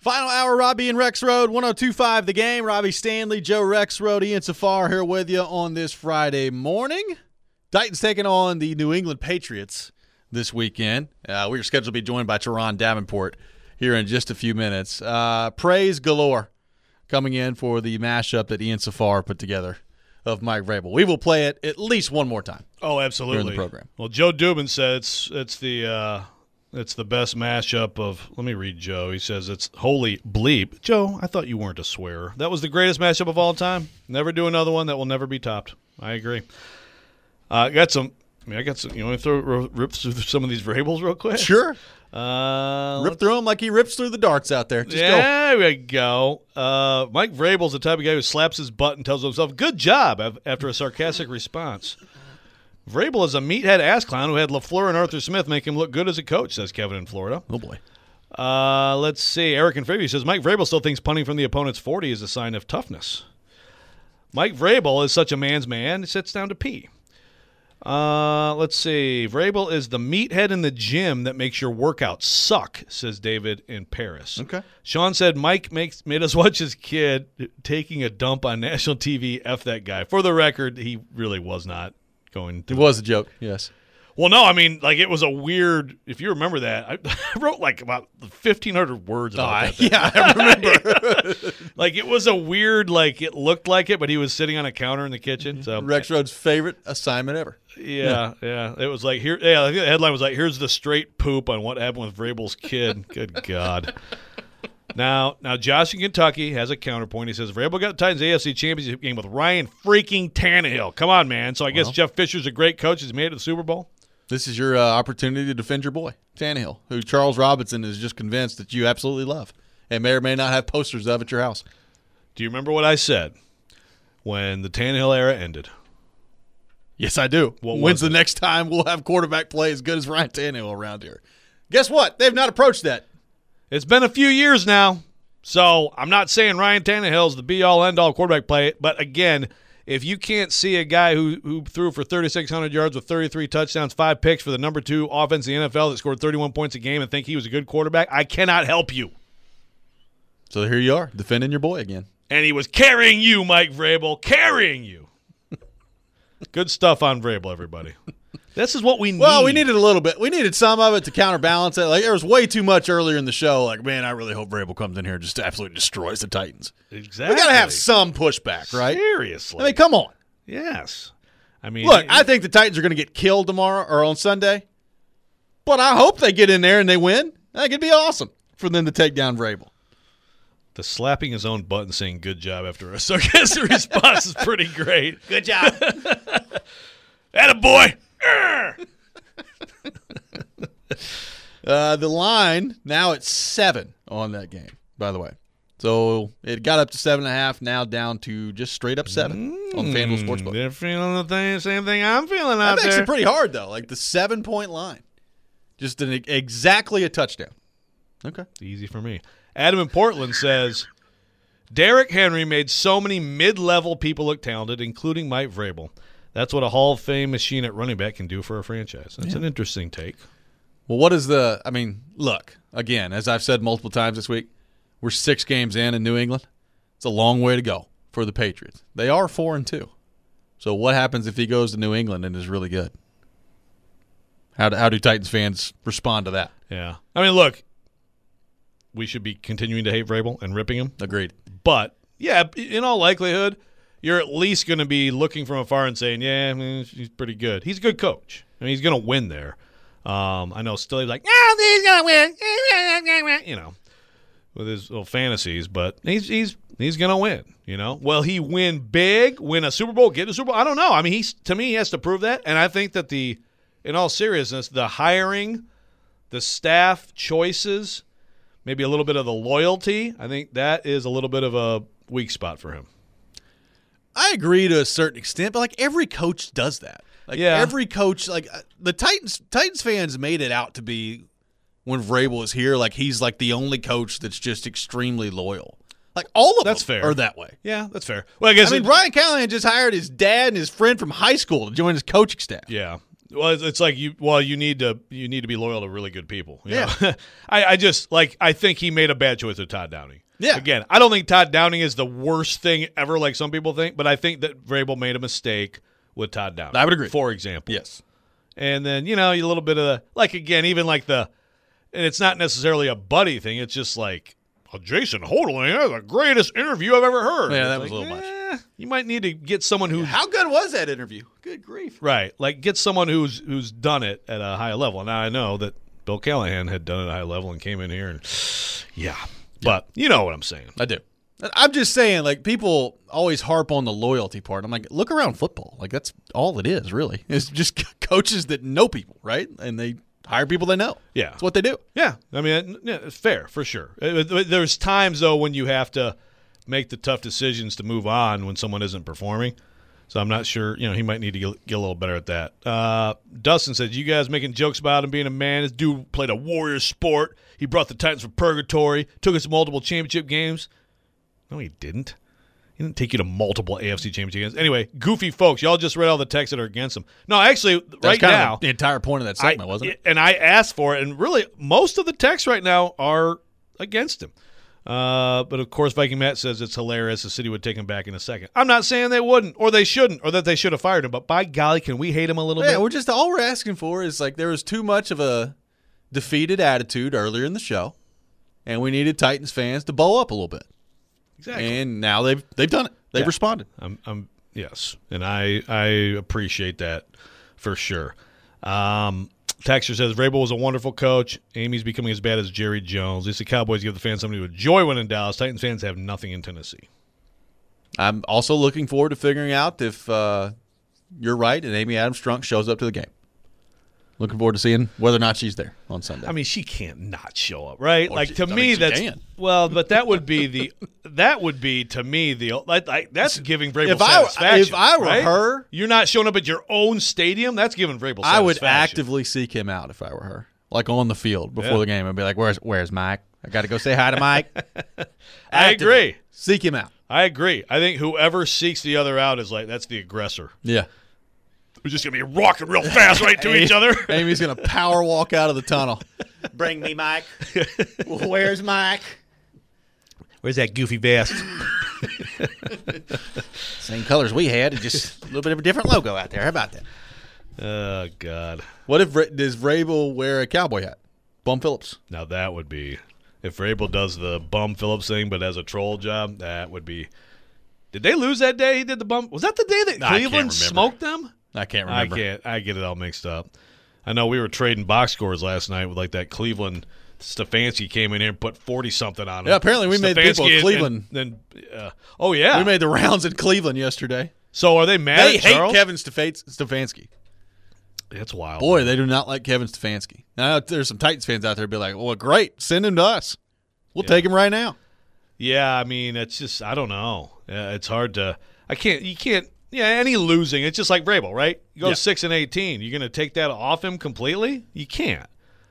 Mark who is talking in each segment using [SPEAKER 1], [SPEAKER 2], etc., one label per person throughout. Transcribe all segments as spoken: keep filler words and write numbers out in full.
[SPEAKER 1] Final hour, Robbie and Rex Road, one oh two point five The Game. Robbie Stanley, Joe Rex Road, Ian Safar here with you on this Friday morning. Titans taking on the New England Patriots this weekend. Uh, we are scheduled to be joined by Teron Davenport here in just a few minutes. Uh, praise galore coming in for the mashup that Ian Safar put together of Mike Vrabel. We will play it at least one more time.
[SPEAKER 2] Oh, absolutely.
[SPEAKER 1] During the program.
[SPEAKER 2] Well, Joe Dubin said it's it's the uh, it's the best mashup of. Let me read Joe. He says it's holy bleep. Joe, I thought you weren't a swearer. That was the greatest mashup of all time. Never do another one that will never be topped. I agree. I uh, got some. I mean, I got some. You want to throw rip through some of these Vrabels real quick?
[SPEAKER 1] Sure.
[SPEAKER 2] Uh,
[SPEAKER 1] Rip through them like he rips through the darts out there. Just
[SPEAKER 2] yeah,
[SPEAKER 1] go.
[SPEAKER 2] There we go. Uh, Mike Vrabel's the type of guy who slaps his butt and tells himself, good job, after a sarcastic response. Vrabel is a meathead ass clown who had LaFleur and Arthur Smith make him look good as a coach, says Kevin in Florida.
[SPEAKER 1] Oh, boy.
[SPEAKER 2] Uh, let's see. Eric in Fairview says, Mike Vrabel still thinks punting from the opponent's forty is a sign of toughness. Mike Vrabel is such a man's man, he sits down to pee. Uh, let's see. Vrabel is the meathead in the gym that makes your workouts suck, says David in Paris.
[SPEAKER 1] Okay.
[SPEAKER 2] Sean said Mike makes made us watch his kid taking a dump on national T V. F that guy. For the record, he really was not going to.
[SPEAKER 1] It was a joke, yes.
[SPEAKER 2] Well, no, I mean, like, it was a weird, if you remember that, I, I wrote, like, about fifteen hundred words about
[SPEAKER 1] oh,
[SPEAKER 2] that.
[SPEAKER 1] Yeah, I remember.
[SPEAKER 2] Like, it was a weird, like, it looked like it, but he was sitting on a counter in the kitchen. So
[SPEAKER 1] Rex Road's favorite assignment ever.
[SPEAKER 2] Yeah, yeah. It was like, here. Yeah, I think the headline was like, here's the straight poop on what happened with Vrabel's kid. Good God. Now, now Josh in Kentucky has a counterpoint. He says, Vrabel got the Titans A F C Championship game with Ryan freaking Tannehill. Come on, man. So I guess
[SPEAKER 1] well,
[SPEAKER 2] Jeff Fisher's a great coach. He's made it to the Super Bowl.
[SPEAKER 1] This is your uh, opportunity to defend your boy, Tannehill, who Charles Robinson is just convinced that you absolutely love and may or may not have posters of at your house.
[SPEAKER 2] Do you remember what I said when the Tannehill era ended?
[SPEAKER 1] Yes, I do.
[SPEAKER 2] What
[SPEAKER 1] When's the
[SPEAKER 2] it?
[SPEAKER 1] next time we'll have quarterback play as good as Ryan Tannehill around here? Guess what? They've not approached that.
[SPEAKER 2] It's been a few years now, so I'm not saying Ryan Tannehill is the be-all, end-all quarterback play, but again, if you can't see a guy who, who threw for thirty-six hundred yards with thirty-three touchdowns, five picks for the number two offense in the N F L that scored thirty-one points a game and think he was a good quarterback, I cannot help you.
[SPEAKER 1] So here you are, defending your boy again.
[SPEAKER 2] And he was carrying you, Mike Vrabel, carrying you. Good stuff on Vrabel, everybody. This is what we need.
[SPEAKER 1] Well, we needed a little bit. We needed some of it to counterbalance it. Like, there was way too much earlier in the show. Like, man, I really hope Vrabel comes in here and just absolutely destroys the Titans.
[SPEAKER 2] Exactly.
[SPEAKER 1] We got to have some pushback, right?
[SPEAKER 2] Seriously.
[SPEAKER 1] I mean, come on.
[SPEAKER 2] Yes. I mean,
[SPEAKER 1] Look,
[SPEAKER 2] it,
[SPEAKER 1] I think the Titans are going to get killed tomorrow or on Sunday, but I hope they get in there and they win. I think it'd be awesome for them to take down Vrabel.
[SPEAKER 2] The slapping his own butt and saying good job after a sarcastic response is pretty great.
[SPEAKER 1] Good job.
[SPEAKER 2] Attaboy.
[SPEAKER 1] uh, the line, now it's seven on that game, by the way. So it got up to seven and a half, now down to just straight up seven mm, on FanDuel Sportsbook.
[SPEAKER 2] They're feeling the thing, same thing I'm feeling
[SPEAKER 1] that
[SPEAKER 2] out
[SPEAKER 1] makes
[SPEAKER 2] there.
[SPEAKER 1] it pretty hard, though. Like the seven-point line. Just an, exactly a touchdown. Okay.
[SPEAKER 2] Easy for me. Adam in Portland says, Derrick Henry made so many mid-level people look talented, including Mike Vrabel. That's what a Hall of Fame machine at running back can do for a franchise. That's yeah. an interesting take.
[SPEAKER 1] Well, what is the – I mean, look, again, as I've said multiple times this week, we're six games in in New England. It's a long way to go for the Patriots. They are four and two. So what happens if he goes to New England and is really good? How do, how do Titans fans respond to that?
[SPEAKER 2] Yeah. I mean, look, we should be continuing to hate Vrabel and ripping him.
[SPEAKER 1] Agreed.
[SPEAKER 2] But, yeah, in all likelihood – you're at least going to be looking from afar and saying, yeah, I mean, he's pretty good. He's a good coach. I mean, he's going to win there. Um, I know Stilly's like, no, he's going to win. You know, with his little fantasies, but he's he's he's going to win, you know. Will he win big, win a Super Bowl, get a Super Bowl? I don't know. I mean, he's to me, he has to prove that. And I think that the, in all seriousness, the hiring, the staff choices, maybe a little bit of the loyalty, I think that is a little bit of a weak spot for him.
[SPEAKER 1] I agree to a certain extent, but like every coach does that. Like
[SPEAKER 2] yeah.
[SPEAKER 1] every coach, like the Titans, Titans fans made it out to be when Vrabel is here, like he's like the only coach that's just extremely loyal. Like all of
[SPEAKER 2] that's
[SPEAKER 1] them
[SPEAKER 2] fair.
[SPEAKER 1] are that way.
[SPEAKER 2] Yeah, that's fair. Well, I guess
[SPEAKER 1] I mean,
[SPEAKER 2] it,
[SPEAKER 1] Brian Callahan just hired his dad and his friend from high school to join his coaching staff.
[SPEAKER 2] Yeah, Well, it's- it's like you. Well, you need to you need to be loyal to really good people. you
[SPEAKER 1] Yeah.
[SPEAKER 2] know? I, I just like I think he made a bad choice with Todd Downing.
[SPEAKER 1] Yeah.
[SPEAKER 2] Again, I don't think Todd Downing is the worst thing ever, like some people think, but I think that Vrabel made a mistake with Todd Downing.
[SPEAKER 1] I would agree.
[SPEAKER 2] For example.
[SPEAKER 1] Yes.
[SPEAKER 2] And then you know a little bit of the like again, even like the, and it's not necessarily a buddy thing. It's just like. Oh, Jason Hodling, that's the greatest interview I've ever heard.
[SPEAKER 1] Yeah,
[SPEAKER 2] It's
[SPEAKER 1] that
[SPEAKER 2] like,
[SPEAKER 1] was a little much.
[SPEAKER 2] eh, You might need to get someone who
[SPEAKER 1] How good was that interview? Good grief.
[SPEAKER 2] right, like get someone who's who's done it at a high level. Now I know that Bill Callahan had done it at a high level and came in here and yeah, but you know what I'm saying.
[SPEAKER 1] I do. I'm just saying, like, people always harp on the loyalty part. I'm like, look around football. Like, that's all it is, really. It's just coaches that know people, right? And they hire people they know.
[SPEAKER 2] Yeah,
[SPEAKER 1] That's what they do.
[SPEAKER 2] yeah. I mean, yeah, it's fair for sure. It- it- There's times though when you have to make the tough decisions to move on when someone isn't performing. So I'm not sure. You know, he might need to get, get a little better at that. Uh, Dustin says, "You guys making jokes about him being a man. This dude played a warrior sport. He brought the Titans from purgatory. Took us to multiple championship games. No, he didn't. He didn't take you to multiple A F C championship games. Anyway, goofy folks, y'all just read all the texts that are against him. No, actually,
[SPEAKER 1] That's
[SPEAKER 2] right
[SPEAKER 1] kind
[SPEAKER 2] now,
[SPEAKER 1] of the entire point of that segment, wasn't it?
[SPEAKER 2] And I asked for it, and really, most of the texts right now are against him. Uh, but of course, Viking Matt says it's hilarious. The city would take him back in a second. I'm not saying they wouldn't, or they shouldn't, or that they should have fired him. But by golly, can we hate him a little
[SPEAKER 1] Yeah,
[SPEAKER 2] bit?
[SPEAKER 1] we're just all we're asking for is like there was too much of a defeated attitude earlier in the show, and we needed Titans fans to bow up a little bit.
[SPEAKER 2] Exactly.
[SPEAKER 1] And now they've they've done it. They've
[SPEAKER 2] Yeah.
[SPEAKER 1] responded.
[SPEAKER 2] I'm, I'm yes, and I I appreciate that for sure. Um, Texter says Vrabel was a wonderful coach. Amy's becoming as bad as Jerry Jones. At least the Cowboys give the fans something to enjoy when in Dallas. Titans fans have nothing in Tennessee.
[SPEAKER 1] I'm also looking forward to figuring out if uh, you're right and Amy Adams Strunk shows up to the game. Looking forward to seeing whether or not she's there on Sunday.
[SPEAKER 2] I mean, she can't not show up, right?
[SPEAKER 1] Or
[SPEAKER 2] like
[SPEAKER 1] she-
[SPEAKER 2] to
[SPEAKER 1] I mean,
[SPEAKER 2] me,
[SPEAKER 1] she
[SPEAKER 2] that's
[SPEAKER 1] can.
[SPEAKER 2] well, but that would be the that would be to me the like, like that's giving Vrabel
[SPEAKER 1] If I were-
[SPEAKER 2] satisfaction.
[SPEAKER 1] if I were
[SPEAKER 2] right?
[SPEAKER 1] her-
[SPEAKER 2] you're not showing up at your own stadium. That's giving Vrabel satisfaction.
[SPEAKER 1] I would actively seek him out if I were her, like on the field before
[SPEAKER 2] Yeah.
[SPEAKER 1] the game. I'd be like, "Where's Where's Mike? I got to go say hi to Mike."
[SPEAKER 2] I
[SPEAKER 1] Actively
[SPEAKER 2] agree.
[SPEAKER 1] Seek him out.
[SPEAKER 2] I agree. I think whoever seeks the other out is like that's the aggressor.
[SPEAKER 1] Yeah.
[SPEAKER 2] We're just gonna be rocking real fast right to each other.
[SPEAKER 1] Amy's gonna power walk out of the tunnel.
[SPEAKER 3] Bring me Mike. Where's Mike?
[SPEAKER 2] Where's that goofy vest?
[SPEAKER 3] Same colors we had, just a little bit of a different logo out there. How about that?
[SPEAKER 2] Oh God!
[SPEAKER 1] What if Ra- does Vrabel wear a cowboy hat? Bum Phillips.
[SPEAKER 2] Now that would be if Vrabel does the bum Phillips thing, but as a troll job, that would be. Did they lose that day? He did the bum. Was that the day that
[SPEAKER 1] I can't
[SPEAKER 2] Cleveland
[SPEAKER 1] remember.
[SPEAKER 2] smoked them?
[SPEAKER 1] I can't remember.
[SPEAKER 2] I can't. I get it all mixed up. I know we were trading box scores last night with like that Cleveland. Stefanski came in here and put forty something on him.
[SPEAKER 1] Yeah, apparently we made people
[SPEAKER 2] Stefanski
[SPEAKER 1] of Cleveland.
[SPEAKER 2] And, then, uh, oh yeah,
[SPEAKER 1] We made the rounds in Cleveland yesterday.
[SPEAKER 2] So are they mad
[SPEAKER 1] They
[SPEAKER 2] at
[SPEAKER 1] hate
[SPEAKER 2] Charles?
[SPEAKER 1] Kevin Stefan- Stefanski.
[SPEAKER 2] That's wild.
[SPEAKER 1] Boy, they do not like Kevin Stefanski. Now there's some Titans fans out there be like, "Well, great, send him to us. We'll
[SPEAKER 2] Yeah.
[SPEAKER 1] take him right now."
[SPEAKER 2] Yeah, I mean, it's just I don't know. Uh, it's hard to. I can't. You can't. Yeah, any losing. It's just like Vrabel, right? You go
[SPEAKER 1] Yeah.
[SPEAKER 2] six and eighteen. You're going to take that off him completely? You can't.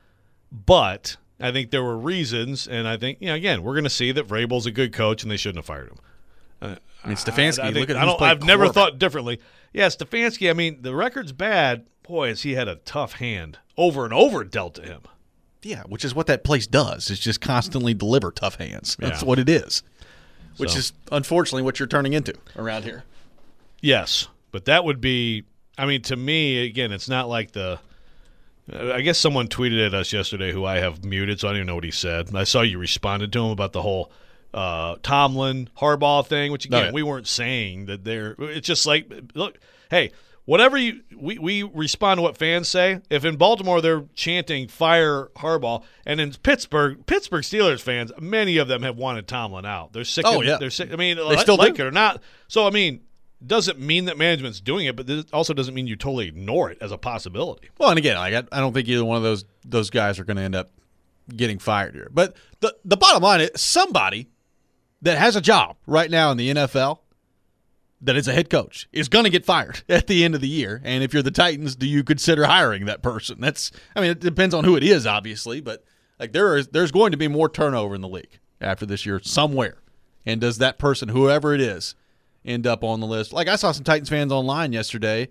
[SPEAKER 2] But I think there were reasons, and I think you know again we're going to see that Vrabel's a good coach, and they shouldn't have fired him. Uh,
[SPEAKER 1] I mean, Stefanski.
[SPEAKER 2] I, I think-
[SPEAKER 1] look at
[SPEAKER 2] I
[SPEAKER 1] who's
[SPEAKER 2] don't.
[SPEAKER 1] played
[SPEAKER 2] I've never
[SPEAKER 1] quarterback.
[SPEAKER 2] thought differently. Yeah, Stefanski. I mean, the record's bad. Boy, has he had a tough hand over and over dealt to him.
[SPEAKER 1] Yeah, which is what that place does. Is just constantly deliver tough hands. That's
[SPEAKER 2] Yeah.
[SPEAKER 1] what it is. Which
[SPEAKER 2] So.
[SPEAKER 1] is unfortunately what you're turning into around here.
[SPEAKER 2] Yes, but that would be. I mean, to me, again, it's not like the. uh, I guess someone tweeted at us yesterday who I have muted, so I don't even know what he said. I saw you responded to him about the whole uh, Tomlin Harbaugh thing, which again
[SPEAKER 1] Oh, yeah.
[SPEAKER 2] we weren't saying that they're. It's just like, look, hey, whatever you we we respond to what fans say. If in Baltimore they're chanting "Fire Harbaugh," and in Pittsburgh, Pittsburgh Steelers fans, many of them have wanted Tomlin out. They're sick.
[SPEAKER 1] Oh,
[SPEAKER 2] of,
[SPEAKER 1] yeah.
[SPEAKER 2] they're sick. I mean,
[SPEAKER 1] They
[SPEAKER 2] like,
[SPEAKER 1] still
[SPEAKER 2] like
[SPEAKER 1] do.
[SPEAKER 2] it or not. So I mean. Doesn't mean that management's doing it, but this also doesn't mean you totally ignore it as a possibility.
[SPEAKER 1] Well, and again, like I, I don't think either one of those those guys are going to end up getting fired here. But the the bottom line is somebody that has a job right now in the N F L that is a head coach is going to get fired at the end of the year. And if you're the Titans, do you consider hiring that person? That's I mean, it depends on who it is, obviously, but like there is there's going to be more turnover in the league after this year somewhere. And does that person, whoever it is, end up on the list? Like I saw some Titans fans online yesterday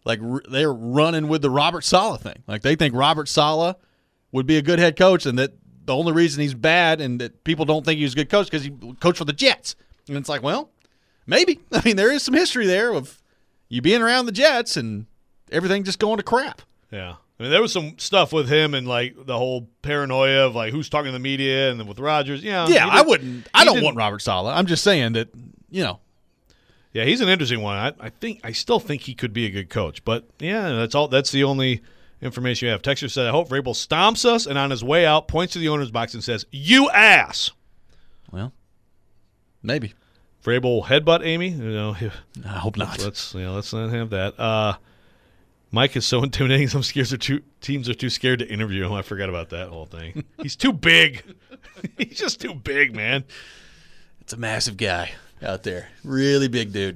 [SPEAKER 1] like r- they're running with the Robert Saleh thing. Like they think Robert Saleh would be a good head coach, and that the only reason he's bad and that people don't think he's a good coach because he coached for the Jets. And it's like, well, maybe. I mean, there is some history there of you being around the Jets and everything just going to crap.
[SPEAKER 2] Yeah. I mean, there was some stuff with him and, like, the whole paranoia of, like, who's talking to the media and then with Rodgers. You know,
[SPEAKER 1] yeah, I wouldn't – I don't
[SPEAKER 2] didn't,
[SPEAKER 1] want Robert Saleh. I'm just saying that, you know.
[SPEAKER 2] Yeah, he's an interesting one. I, I think – I still think he could be a good coach. But, yeah, that's all. That's the only information you have. Texter said, I hope Vrabel stomps us and on his way out points to the owner's box and says, you ass.
[SPEAKER 1] Well, maybe.
[SPEAKER 2] Vrabel headbutt Amy? You know,
[SPEAKER 1] I hope not.
[SPEAKER 2] Let's, you know, let's not have that. Uh Mike is so intimidating. Some scares are too, teams are too scared to interview him. I forgot about that whole thing. He's too big. He's just too big, man.
[SPEAKER 1] It's a massive guy out there. Really big dude.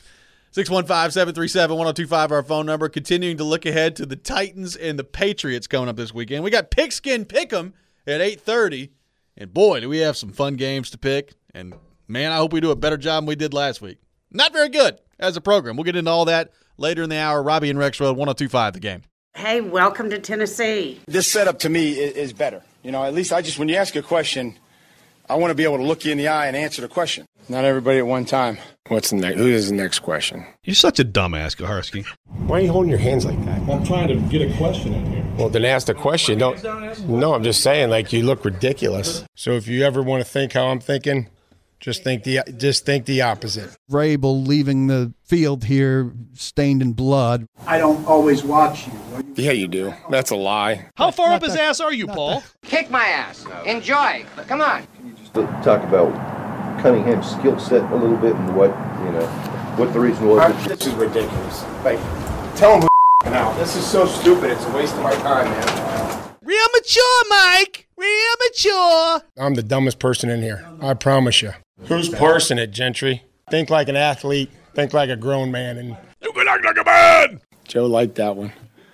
[SPEAKER 1] six one five, seven three seven, one oh two five, our phone number. Continuing to look ahead to the Titans and the Patriots coming up this weekend. We got Pigskin Pick'em at eight thirty. And, boy, do we have some fun games to pick. And, man, I hope we do a better job than we did last week. Not very good as a program. We'll get into all that later in the hour. Robbie and Rex Road, one oh two five, The Game.
[SPEAKER 4] Hey, welcome to Tennessee.
[SPEAKER 5] This setup to me is, is better. You know, at least I just, when you ask a question, I want to be able to look you in the eye and answer the question. Not everybody at one time.
[SPEAKER 6] What's the next? Who is the next question?
[SPEAKER 2] You're such a dumbass, Gaharsky.
[SPEAKER 6] Why are you holding your hands like that?
[SPEAKER 7] I'm trying to get a question in here.
[SPEAKER 6] Well, then ask the question. Don't. No, I'm just saying, like, you look ridiculous. So if you ever want to think how I'm thinking, just think the just think the opposite.
[SPEAKER 8] Vrabel leaving the field here stained in blood.
[SPEAKER 9] I don't always watch you.
[SPEAKER 6] Yeah, you do. That's a lie.
[SPEAKER 2] How far up his ass are you, Paul?
[SPEAKER 10] Kick my ass. Enjoy. Come on.
[SPEAKER 11] Can you just talk about Cunningham's skill set a little bit and what, you know, what the reason was?
[SPEAKER 6] I, this is ridiculous. Like, tell him who now. This is so stupid. It's a waste of my time, man.
[SPEAKER 2] Real mature, Mike. Real mature.
[SPEAKER 6] I'm the dumbest person in here. I promise you. Who's parsing it, Gentry? Think like an athlete. Think like a grown man. And
[SPEAKER 2] you can act like a man.
[SPEAKER 6] Joe liked that one.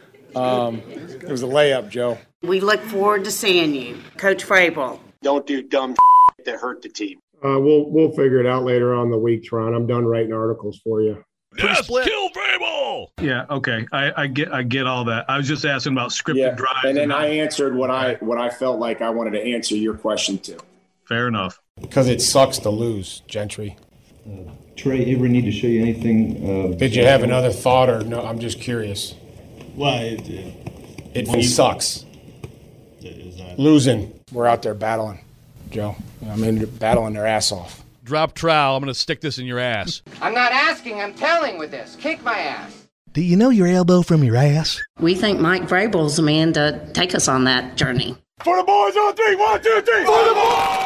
[SPEAKER 6] Um, it was a layup, Joe.
[SPEAKER 4] We look forward to seeing you. Coach Vrabel.
[SPEAKER 5] Don't do dumb that hurt the team.
[SPEAKER 6] Uh, we'll we'll figure it out later on in the week, Tron. I'm done writing articles for you.
[SPEAKER 2] Yes, kill Vrabel.
[SPEAKER 7] Yeah, okay. I, I get I get all that. I was just asking about scripted
[SPEAKER 6] Yeah,
[SPEAKER 7] drives.
[SPEAKER 6] and then I answered what I what I felt like I wanted to answer your question to.
[SPEAKER 7] Fair enough.
[SPEAKER 6] Because it sucks to lose, Gentry.
[SPEAKER 12] Uh, Trey, ever need to show you anything? Uh,
[SPEAKER 6] Did you have another thought, or no? I'm just curious.
[SPEAKER 12] Well, it, it,
[SPEAKER 6] It, it sucks.
[SPEAKER 12] it is not.
[SPEAKER 6] Losing. We're out there battling, Joe. I mean, battling their ass off.
[SPEAKER 2] Drop trowel. I'm going to stick this in your ass.
[SPEAKER 10] I'm not asking, I'm telling with this. Kick my ass.
[SPEAKER 13] Do you know your elbow from your ass?
[SPEAKER 4] We think Mike Vrabel's the man to take us on that journey.
[SPEAKER 6] For the boys on three. One, two, three. For the boys!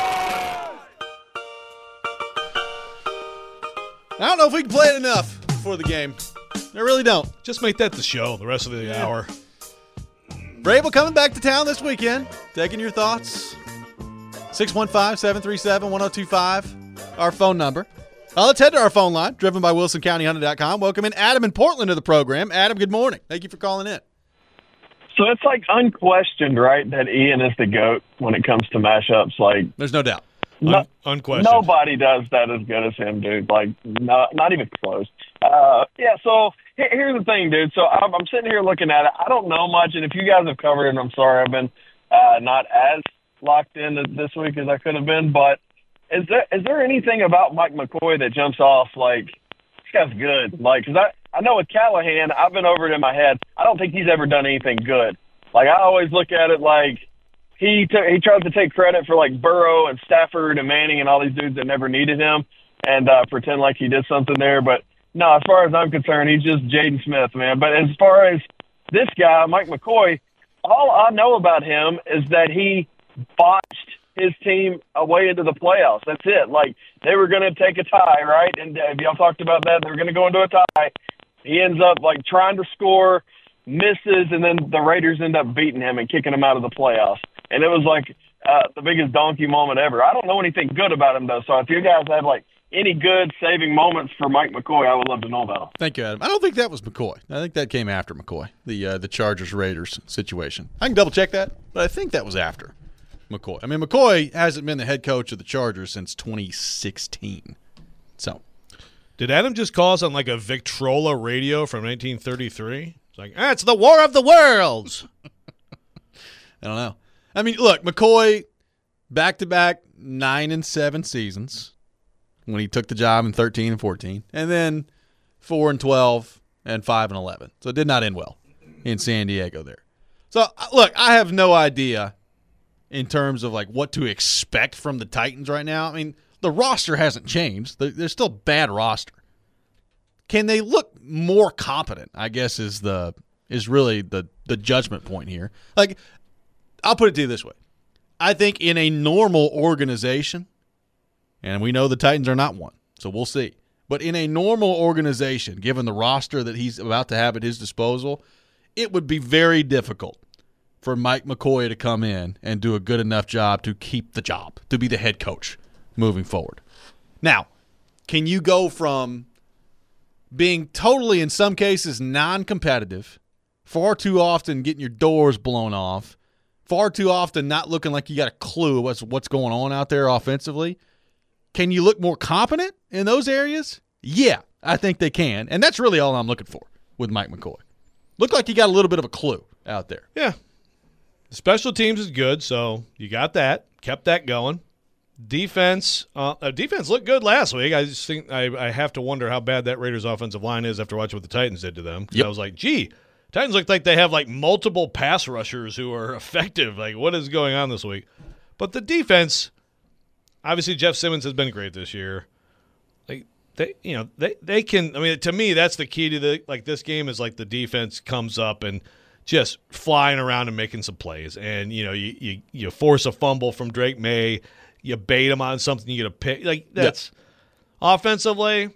[SPEAKER 1] I don't know if we can play it enough for the game. I really don't.
[SPEAKER 2] Just make that the show the rest of the
[SPEAKER 1] Yeah.
[SPEAKER 2] hour.
[SPEAKER 1] Vrabel coming back to town this weekend. Taking your thoughts. six one five, seven three seven, one oh two five, our phone number. Uh, let's head to our phone line, driven by Wilson County Hunter dot com. Welcome in Adam in Portland to the program. Adam, good morning. Thank you for calling in.
[SPEAKER 14] So it's like unquestioned, right, that Ian is the GOAT when it comes to mashups. Like,
[SPEAKER 1] there's no doubt.
[SPEAKER 14] No,
[SPEAKER 2] Un- unquestioned.
[SPEAKER 14] Nobody does that as good as him, dude. Like, not not even close. Uh, yeah. So here, here's the thing, dude. So I'm, I'm sitting here looking at it. I don't know much, and if you guys have covered it, I'm sorry. I've been uh, not as locked in this week as I could have been. But is there is there anything about Mike McCoy that jumps off like this guy's good? Like, because I I know with Callahan, I've been over it in my head. I don't think he's ever done anything good. Like, I always look at it like. He t- he tries to take credit for, like, Burrow and Stafford and Manning and all these dudes that never needed him and uh, pretend like he did something there. But, no, as far as I'm concerned, he's just Jaden Smith, man. But as far as this guy, Mike McCoy, all I know about him is that he botched his team away into the playoffs. That's it. Like, they were going to take a tie, right? And uh, y'all talked about that. They were going to go into a tie. He ends up, like, trying to score, misses, and then the Raiders end up beating him and kicking him out of the playoffs. And it was like uh, the biggest donkey moment ever. I don't know anything good about him, though. So if you guys have, like, any good saving moments for Mike McCoy, I would love to know about them.
[SPEAKER 1] Thank you, Adam. I don't think that was McCoy. I think that came after McCoy, the uh, the Chargers-Raiders situation. I can double-check that, but I think that was after McCoy. I mean, McCoy hasn't been the head coach of the Chargers since twenty sixteen. So,
[SPEAKER 2] Did Adam just call us on like a Victrola radio from nineteen thirty-three? It's like, ah, it's the War of the Worlds.
[SPEAKER 1] I don't know. I mean, look, McCoy, back-to-back nine and seven seasons when he took the job in thirteen and fourteen, and then four and twelve and five and eleven. So it did not end well in San Diego there. So, look, I have no idea in terms of like what to expect from the Titans right now. I mean, the roster hasn't changed. They're, they're still a bad roster. Can they look more competent, I guess, is the is really the, the judgment point here. Like, I'll put it to you this way. I think in a normal organization, and we know the Titans are not one, so we'll see. But in a normal organization, given the roster that he's about to have at his disposal, it would be very difficult for Mike McCoy to come in and do a good enough job to keep the job, to be the head coach moving forward. Now, can you go from being totally, in some cases, non-competitive, far too often getting your doors blown off, far too often not looking like you got a clue what's what's going on out there offensively? Can you look more competent in those areas? Yeah, I think they can, and that's really all I'm looking for with Mike McCoy. Look like you got a little bit of a clue out there.
[SPEAKER 2] Yeah. Special teams is good, so you got that. Kept that going. Defense, uh, uh, defense looked good last week. I just think I, I have to wonder how bad that Raiders offensive line is after watching what the Titans did to them. Yep. I was like, gee, Titans look like they have like multiple pass rushers who are effective. Like, what is going on this week? But the defense, obviously Jeff Simmons has been great this year. Like they, you know, they they can. I mean, to me, that's the key to the like this game is like the defense comes up and just flying around and making some plays, and you know, you you, you force a fumble from Drake May. You bait him on something, you get a pick. Like, that's yeah. Offensively,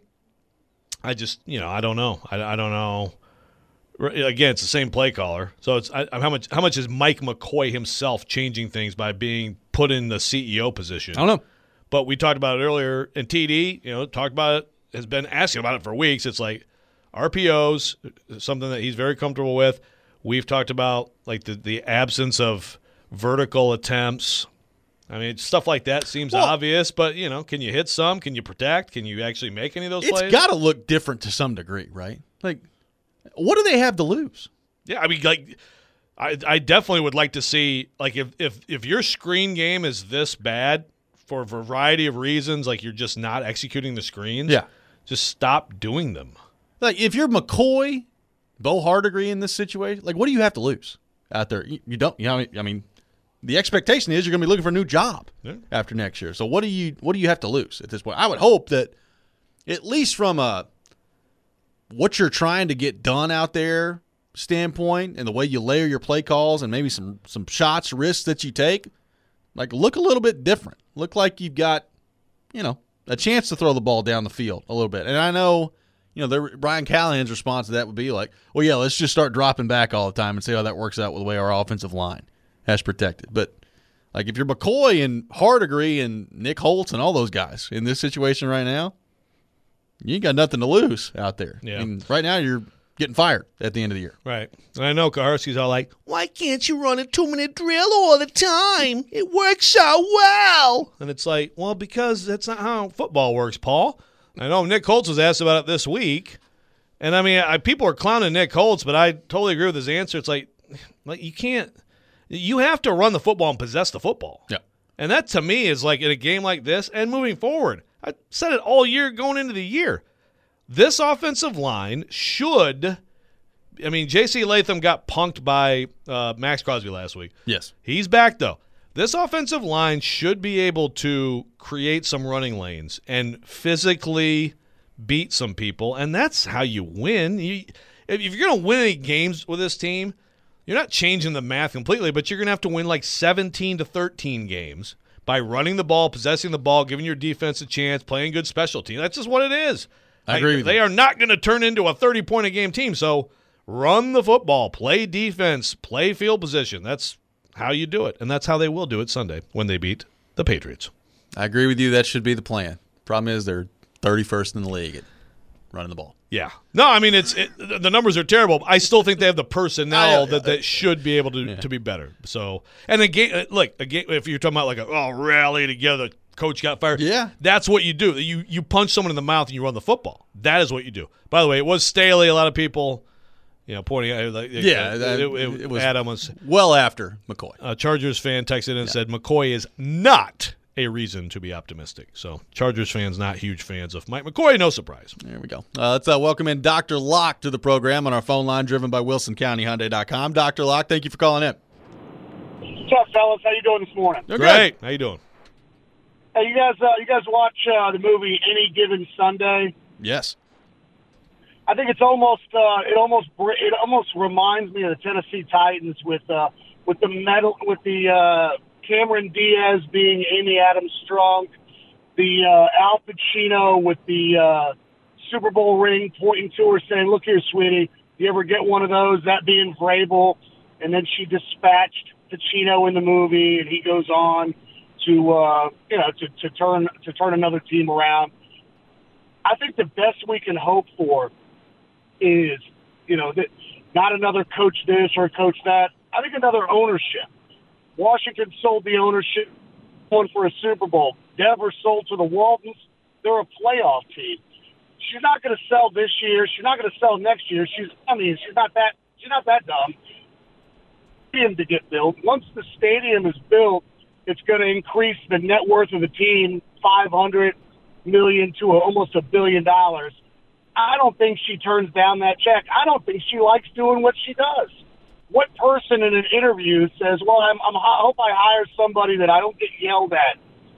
[SPEAKER 2] I just, you know, I don't know. I, I don't know. Again, it's the same play caller. So it's I, how much how much is Mike McCoy himself changing things by being put in the C E O position?
[SPEAKER 1] I don't know.
[SPEAKER 2] But we talked about it earlier, and T D, you know, talked about it, has been asking about it for weeks. It's like R P Os, something that he's very comfortable with. We've talked about, like, the, the absence of vertical attempts. I mean, stuff like that seems well, obvious, but, you know, can you hit some? Can you protect? Can you actually make any of those
[SPEAKER 1] it's
[SPEAKER 2] plays?
[SPEAKER 1] It's got to look different to some degree, right? Like, what do they have to lose?
[SPEAKER 2] Yeah, I mean, like, I I definitely would like to see, like, if, if, if your screen game is this bad for a variety of reasons, like you're just not executing the screens,
[SPEAKER 1] yeah,
[SPEAKER 2] just stop doing them.
[SPEAKER 1] Like, if you're McCoy, Bo Hardegree in this situation, like, what do you have to lose out there? You, you don't, you know, I mean, the expectation is you're going to be looking for a new job yeah. after next year. So what do you what do you have to lose at this point? I would hope that at least from a what you're trying to get done out there standpoint and the way you layer your play calls and maybe some some shots, risks that you take, like look a little bit different. Look like you've got, you know, a chance to throw the ball down the field a little bit. And I know, you know, Brian Callahan's response to that would be like, well, yeah, let's just start dropping back all the time and see how that works out with the way our offensive line has protected. But, like, if you're McCoy and Hardegree and Nick Holtz and all those guys in this situation right now, you ain't got nothing to lose out there.
[SPEAKER 2] Yeah.
[SPEAKER 1] And right now you're getting fired at the end of the year.
[SPEAKER 2] Right. And I know Kaharski's all like, why can't you run a two-minute drill all the time? It works so well. And it's like, well, because that's not how football works, Paul. I know Nick Holtz was asked about it this week. And, I mean, I, people are clowning Nick Holtz, but I totally agree with his answer. It's like, like you can't – you have to run the football and possess the football.
[SPEAKER 1] Yeah.
[SPEAKER 2] And that, to me, is like in a game like this and moving forward. I said it all year going into the year. This offensive line should – I mean, J C Latham got punked by uh, Max Crosby last week.
[SPEAKER 1] Yes.
[SPEAKER 2] He's back, though. This offensive line should be able to create some running lanes and physically beat some people, and that's how you win. You, if you're going to win any games with this team – you're not changing the math completely, but you're going to have to win like seventeen to thirteen games by running the ball, possessing the ball, giving your defense a chance, playing good special team. That's just what it is.
[SPEAKER 1] I agree with
[SPEAKER 2] They
[SPEAKER 1] you.
[SPEAKER 2] are not going to turn into a thirty-point-a-game team, so run the football, play defense, play field position. That's how you do it, and that's how they will do it Sunday when they beat the Patriots.
[SPEAKER 1] I agree with you. That should be the plan. Problem is they're thirty-first in the league at running the ball.
[SPEAKER 2] Yeah. No, I mean, it's it, the numbers are terrible. I still think they have the personnel that, that should be able to,
[SPEAKER 1] yeah.
[SPEAKER 2] to be better. So, and again, look, again, if you're talking about like a oh, rally together coach got fired.
[SPEAKER 1] Yeah.
[SPEAKER 2] That's what you do. You you punch someone in the mouth and you run the football. That is what you do. By the way, it was Staley. A lot of people, you know, pointing out. Like,
[SPEAKER 1] yeah,
[SPEAKER 2] it,
[SPEAKER 1] that,
[SPEAKER 2] it, it,
[SPEAKER 1] it was
[SPEAKER 2] Adam was
[SPEAKER 1] well after McCoy.
[SPEAKER 2] A Chargers fan texted in and yeah. said McCoy is not a reason to be optimistic. So Chargers fans not huge fans of Mike McCoy. No surprise.
[SPEAKER 1] There we go. Uh, let's uh, welcome in Doctor Locke to the program on our phone line, driven by Wilson County Hyundai dot com. Doctor Locke, thank you for calling in.
[SPEAKER 15] What's up, fellas? How you doing this morning?
[SPEAKER 2] They're great. How you doing?
[SPEAKER 15] Hey, you guys. Uh, you guys watch uh, the movie Any Given Sunday?
[SPEAKER 1] Yes.
[SPEAKER 15] I think it's almost. Uh, it almost. It almost reminds me of the Tennessee Titans with uh, with the metal with the uh, Cameron Diaz being Amy Adams Strong, the uh, Al Pacino with the uh, Super Bowl ring pointing to her saying, "Look here, sweetie. You ever get one of those?" That being Vrabel, and then she dispatched Pacino in the movie, and he goes on to uh, you know to, to turn to turn another team around. I think the best we can hope for is you know that not another coach this or coach that. I think another ownership. Washington sold the ownership, one for a Super Bowl. Denver sold to the Waltons. They're a playoff team. She's not going to sell this year. She's not going to sell next year. She's I mean she's not that she's not that dumb. To get built. Once the stadium is built, it's going to increase the net worth of the team five hundred million to a, almost a billion dollars. I don't think she turns down that check. I don't think she likes doing what she does. What person in an interview says, "Well, I'm, I'm I hope I hire somebody that I don't get yelled at"?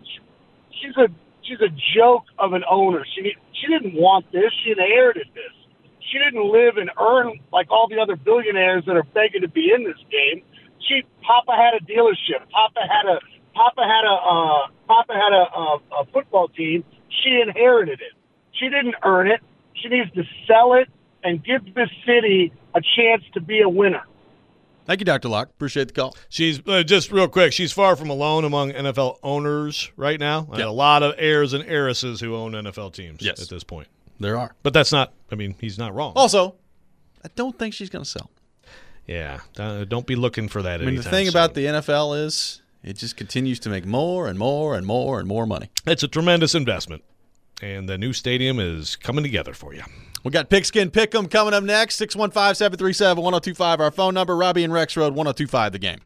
[SPEAKER 15] She's a she's a joke of an owner. She she didn't want this. She inherited this. She didn't live and earn like all the other billionaires that are begging to be in this game. She, Papa had a dealership. Papa had a, Papa had a, uh, Papa had a, a, a football team. She inherited it. She didn't earn it. She needs to sell it and give this city a chance to be a winner.
[SPEAKER 1] Thank you, Doctor Locke. Appreciate the call.
[SPEAKER 2] She's uh, just real quick. She's far from alone among N F L owners right now. Yep. A lot of heirs and heiresses who own N F L teams
[SPEAKER 1] yes.
[SPEAKER 2] at this point.
[SPEAKER 1] There are.
[SPEAKER 2] But that's not, I mean, he's not wrong.
[SPEAKER 1] Also, I don't think she's going to sell.
[SPEAKER 2] Yeah. Uh, don't be looking for that
[SPEAKER 1] I mean, the thing
[SPEAKER 2] soon.
[SPEAKER 1] about the N F L is it just continues to make more and more and more and more money.
[SPEAKER 2] It's a tremendous investment, and the new stadium is coming together for you.
[SPEAKER 1] We got Pigskin Pick'em coming up next, six one five, seven three seven, one oh two five, our phone number, Robbie and Rex Road, one oh two five, the game.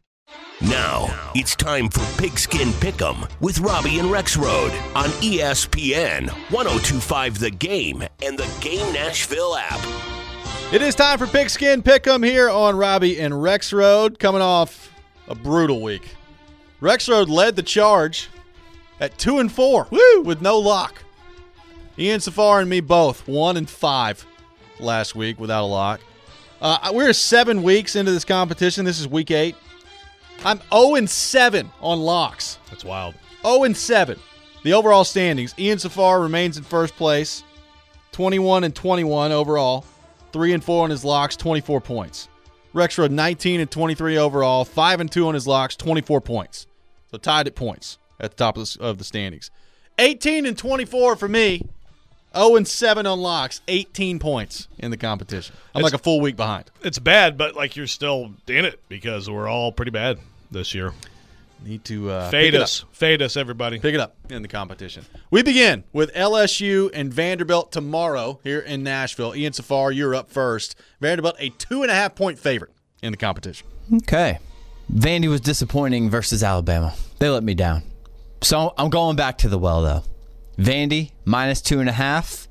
[SPEAKER 16] Now, it's time for Pigskin Pick'em with Robbie and Rex Road on E S P N, one oh two five The Game, and the Game Nashville app.
[SPEAKER 1] It is time for Pigskin Pick'em here on Robbie and Rex Road, coming off a brutal week. Rex Road led the charge at two and four Woo! With no lock. Ian Safar and me both, one and five last week without a lock. Uh, we're seven weeks into this competition. This is week eight. I'm oh and seven on locks.
[SPEAKER 2] That's wild.
[SPEAKER 1] oh and seven. The overall standings, Ian Safar remains in first place, twenty-one and twenty-one overall, three and four on his locks, twenty-four points. Rex Road nineteen and twenty-three overall, five and two on his locks, twenty-four points. So tied at points at the top of the, of the standings. eighteen and twenty-four for me, oh and seven on locks, eighteen points in the competition. I'm it's, like a full week behind.
[SPEAKER 2] It's bad, but like you're still in it because we're all pretty bad this year.
[SPEAKER 1] Need to uh,
[SPEAKER 2] fade us. Fade us, everybody.
[SPEAKER 1] Pick it up in the competition. We begin with L S U and Vanderbilt tomorrow here in Nashville. Ian Safar, you're up first. Vanderbilt, a two and a half point favorite in the competition.
[SPEAKER 17] Okay. Vandy was disappointing versus Alabama. They let me down. So I'm going back to the well, though. Vandy, minus two and a half.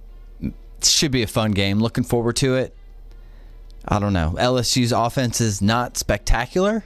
[SPEAKER 17] Should be a fun game. Looking forward to it. I don't know. L S U's offense is not spectacular.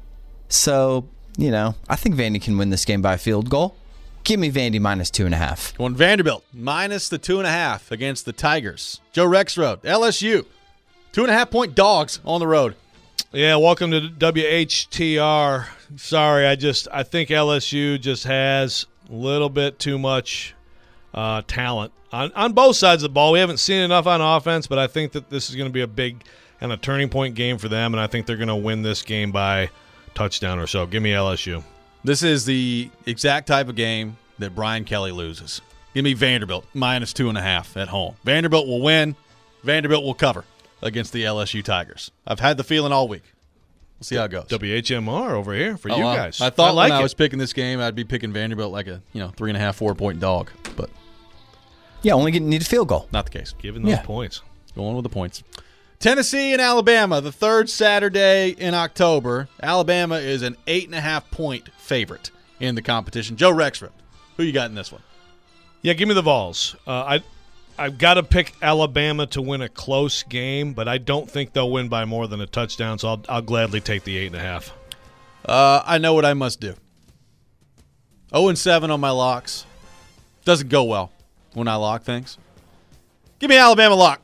[SPEAKER 17] So, you know, I think Vandy can win this game by a field goal. Give me Vandy minus two and a half.
[SPEAKER 1] Going Vanderbilt, minus the two and a half against the Tigers. Joe Rexroad, L S U, two and a half point dogs on the road.
[SPEAKER 2] Yeah, welcome to W H T R. Sorry, I just I think L S U just has a little bit too much uh, talent on on both sides of the ball. We haven't seen enough on offense, but I think that this is going to be a big and a turning point game for them, and I think they're going to win this game by touchdown or so. Give me L S U.
[SPEAKER 1] This is the exact type of game that Brian Kelly loses. Give me Vanderbilt minus two and a half at home. Vanderbilt will win. Vanderbilt will cover against the L S U Tigers. I've had the feeling all week. We'll see how it goes.
[SPEAKER 2] W H M R over here for
[SPEAKER 1] Oh,
[SPEAKER 2] you
[SPEAKER 1] well,
[SPEAKER 2] guys.
[SPEAKER 1] I thought
[SPEAKER 2] I like
[SPEAKER 1] when I
[SPEAKER 2] it.
[SPEAKER 1] was picking this game, I'd be picking Vanderbilt like a you know three and a half, four point dog, but
[SPEAKER 17] Yeah, only get, need a field goal.
[SPEAKER 1] not the case.
[SPEAKER 2] Giving those
[SPEAKER 17] Yeah.
[SPEAKER 2] points.
[SPEAKER 1] Going with the points. Tennessee and Alabama, the third Saturday in October. Alabama is an eight and a half point favorite in the competition. Joe Rexrod, who you got in this one?
[SPEAKER 2] Yeah, give me the Vols. Uh, I, I've got to pick Alabama to win a close game, but I don't think they'll win by more than a touchdown, so I'll, I'll gladly take the eight and a half.
[SPEAKER 1] Uh, I know what I must do. oh and seven on my locks. Doesn't go well when I lock things. Give me Alabama lock.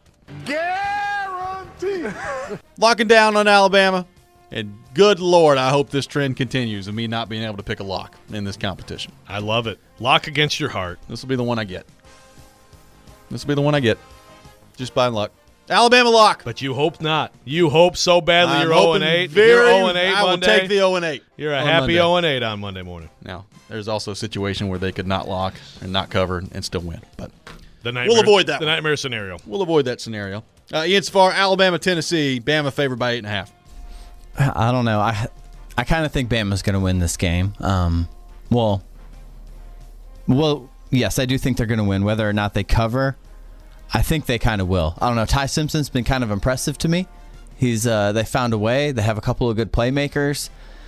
[SPEAKER 6] Guarantee.
[SPEAKER 1] Locking down on Alabama. And good Lord, I hope this trend continues of me not being able to pick a lock in this competition.
[SPEAKER 2] I love it. Lock against your heart.
[SPEAKER 1] This will be the one I get. This will be the one I get. Just by luck. Alabama lock.
[SPEAKER 2] But you hope not. You hope so badly
[SPEAKER 1] I'm
[SPEAKER 2] you're oh and
[SPEAKER 1] hoping
[SPEAKER 2] eight.
[SPEAKER 1] very-
[SPEAKER 2] You're oh and eight
[SPEAKER 1] I will
[SPEAKER 2] Monday.
[SPEAKER 1] take the oh and eight.
[SPEAKER 2] You're a
[SPEAKER 1] on
[SPEAKER 2] happy
[SPEAKER 1] Monday.
[SPEAKER 2] oh and eight on Monday morning.
[SPEAKER 1] Now, there's also a situation where they could not lock and not cover and still win. But
[SPEAKER 2] The nightmare,
[SPEAKER 1] we'll avoid that
[SPEAKER 2] The
[SPEAKER 1] one.
[SPEAKER 2] nightmare scenario.
[SPEAKER 1] We'll avoid that scenario. Uh, Ian Safar, Alabama, Tennessee. Bama favored by eight and a half.
[SPEAKER 17] I don't know. I I kind of think Bama's going to win this game. Um, well, well, yes, I do think they're going to win. Whether or not they cover, I think they kind of will. I don't know. Ty Simpson's been kind of impressive to me. He's uh, they found a way. They have a couple of good playmakers.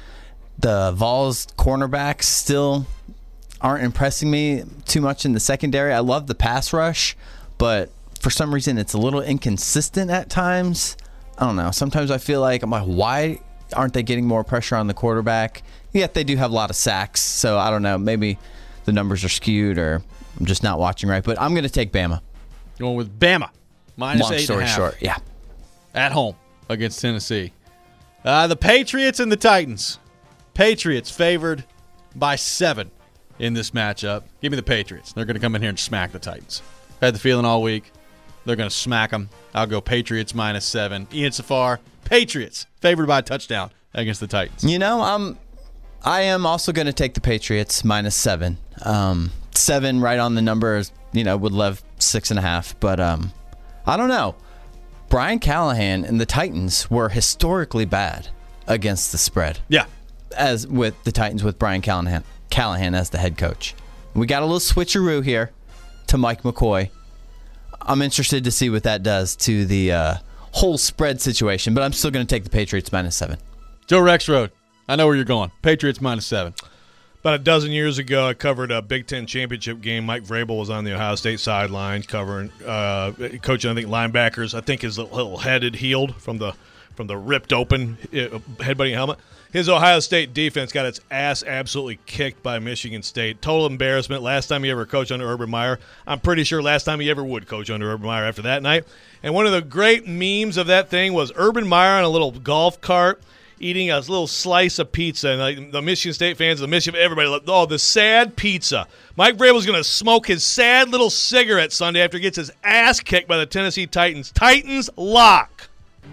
[SPEAKER 17] The Vols cornerbacks still aren't impressing me too much in the secondary. I love the pass rush, but for some reason it's a little inconsistent at times. I don't know. Sometimes I feel like I'm like, why aren't they getting more pressure on the quarterback? Yet they do have a lot of sacks, so I don't know. Maybe the numbers are skewed or I'm just not watching right. But I'm going to take Bama.
[SPEAKER 1] Going with Bama. Minus
[SPEAKER 17] Long
[SPEAKER 1] eight
[SPEAKER 17] story
[SPEAKER 1] and a half.
[SPEAKER 17] short, yeah.
[SPEAKER 1] At home against Tennessee. Uh, the Patriots and the Titans. Patriots favored by seven in this matchup. Give me the Patriots. They're going to come in here and smack the Titans. Had the feeling all week. They're going to smack them. I'll go Patriots minus seven. Ian Safar, Patriots favored by a touchdown against the Titans.
[SPEAKER 17] You know, I'm, I am also going to take the Patriots minus seven. Um, seven right on the number, you know, would love six and a half. But um, I don't know. Brian Callahan and the Titans were historically bad against the spread.
[SPEAKER 1] Yeah.
[SPEAKER 17] As with the Titans with Brian Callahan, Callahan as the head coach. We got a little switcheroo here to Mike McCoy. I'm interested to see what that does to the uh, whole spread situation, but I'm still going to take the Patriots minus seven.
[SPEAKER 1] Joe Rexrod, I know where you're going. Patriots minus seven.
[SPEAKER 2] About a dozen years ago, I covered a Big Ten championship game. Mike Vrabel was on the Ohio State sideline covering, uh, coaching, I think, linebackers. I think his little head had healed from the from the ripped open uh, headbutting helmet. His Ohio State defense got its ass absolutely kicked by Michigan State. Total embarrassment. Last time he ever coached under Urban Meyer. I'm pretty sure last time he ever would coach under Urban Meyer after that night. And one of the great memes of that thing was Urban Meyer on a little golf cart eating a little slice of pizza. And like, the Michigan State fans, the Michigan, everybody, like, oh, the sad pizza. Mike Vrabel's going to smoke his sad little cigarette Sunday after he gets his ass kicked by the Tennessee Titans. Titans lock.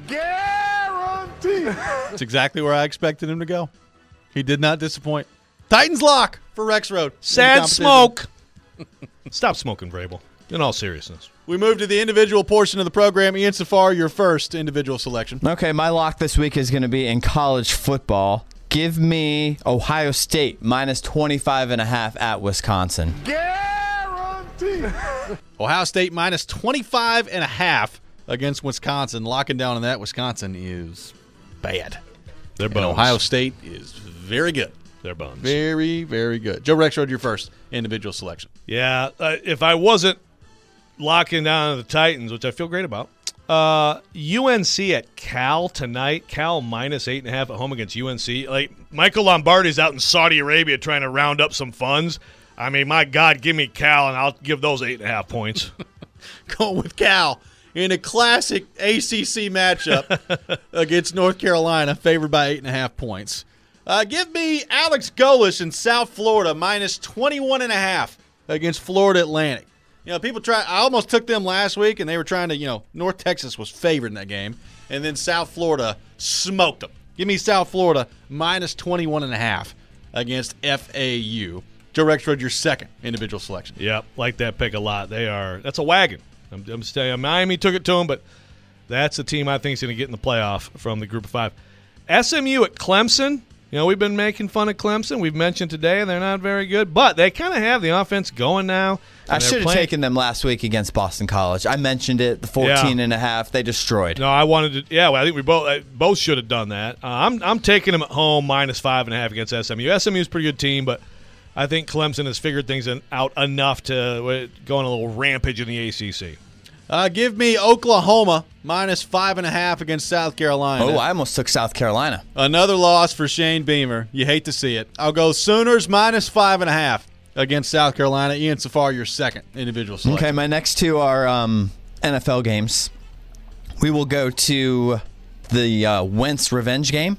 [SPEAKER 6] Guarantee.
[SPEAKER 1] That's exactly where I expected him to go. He did not disappoint. Titans lock for Rexrod.
[SPEAKER 2] Sad smoke. Stop smoking, Vrabel. In all seriousness.
[SPEAKER 1] We move to the individual portion of the program. Ian Safar, your first individual selection.
[SPEAKER 17] Okay, my lock this week is going to be in college football. Give me Ohio State minus twenty-five and a half at Wisconsin.
[SPEAKER 6] Guarantee.
[SPEAKER 1] Ohio State minus twenty-five and a half against Wisconsin. Locking down on that. Wisconsin is bad.
[SPEAKER 2] They're
[SPEAKER 1] and
[SPEAKER 2] bones.
[SPEAKER 1] Ohio State is very good.
[SPEAKER 2] They're bones.
[SPEAKER 1] Very, very good. Joe Rexrod, your first individual selection.
[SPEAKER 2] Yeah, uh, if I wasn't locking down the Titans, which I feel great about, uh, U N C at Cal tonight. Cal minus eight and a half at home against U N C. Like Michael Lombardi's out in Saudi Arabia trying to round up some funds. I mean, my God, give me Cal, and I'll give those eight and a half points.
[SPEAKER 1] Going with Cal in a classic A C C matchup against North Carolina, favored by eight and a half points. Uh, give me Alex Golesh in South Florida, minus twenty-one and a half against Florida Atlantic. You know, people try. I almost took them last week, and they were trying to, you know, North Texas was favored in that game, and then South Florida smoked them. Give me South Florida, minus twenty-one and a half against F A U. Joe Rexrod, your second individual selection.
[SPEAKER 2] Yep, like that pick a lot. They are. That's a wagon. I'm, I'm saying Miami took it to them, but that's the team I think is going to get in the playoff from the group of five. S M U at Clemson. You know, we've been making fun of Clemson. We've mentioned today they're not very good, but they kind of have the offense going now.
[SPEAKER 17] I should have
[SPEAKER 2] playing.
[SPEAKER 17] taken them last week against Boston College. I mentioned it, the fourteen
[SPEAKER 2] Yeah.
[SPEAKER 17] and a half. They destroyed.
[SPEAKER 2] No, I wanted to. Yeah, well, I think we both uh, both should have done that. Uh, I'm I'm taking them at home minus five and a half against S M U. S M U is a pretty good team, but I think Clemson has figured things in, out enough to uh, go on a little rampage in the A C C.
[SPEAKER 1] Uh, give me Oklahoma minus five and a half against South Carolina.
[SPEAKER 17] Oh, I almost took South Carolina.
[SPEAKER 1] Another loss for Shane Beamer. You hate to see it. I'll go Sooners minus five and a half against South Carolina. Ian Safar, your second individual selection.
[SPEAKER 17] Okay, my next two are um, N F L games. We will go to the uh, Wentz revenge game.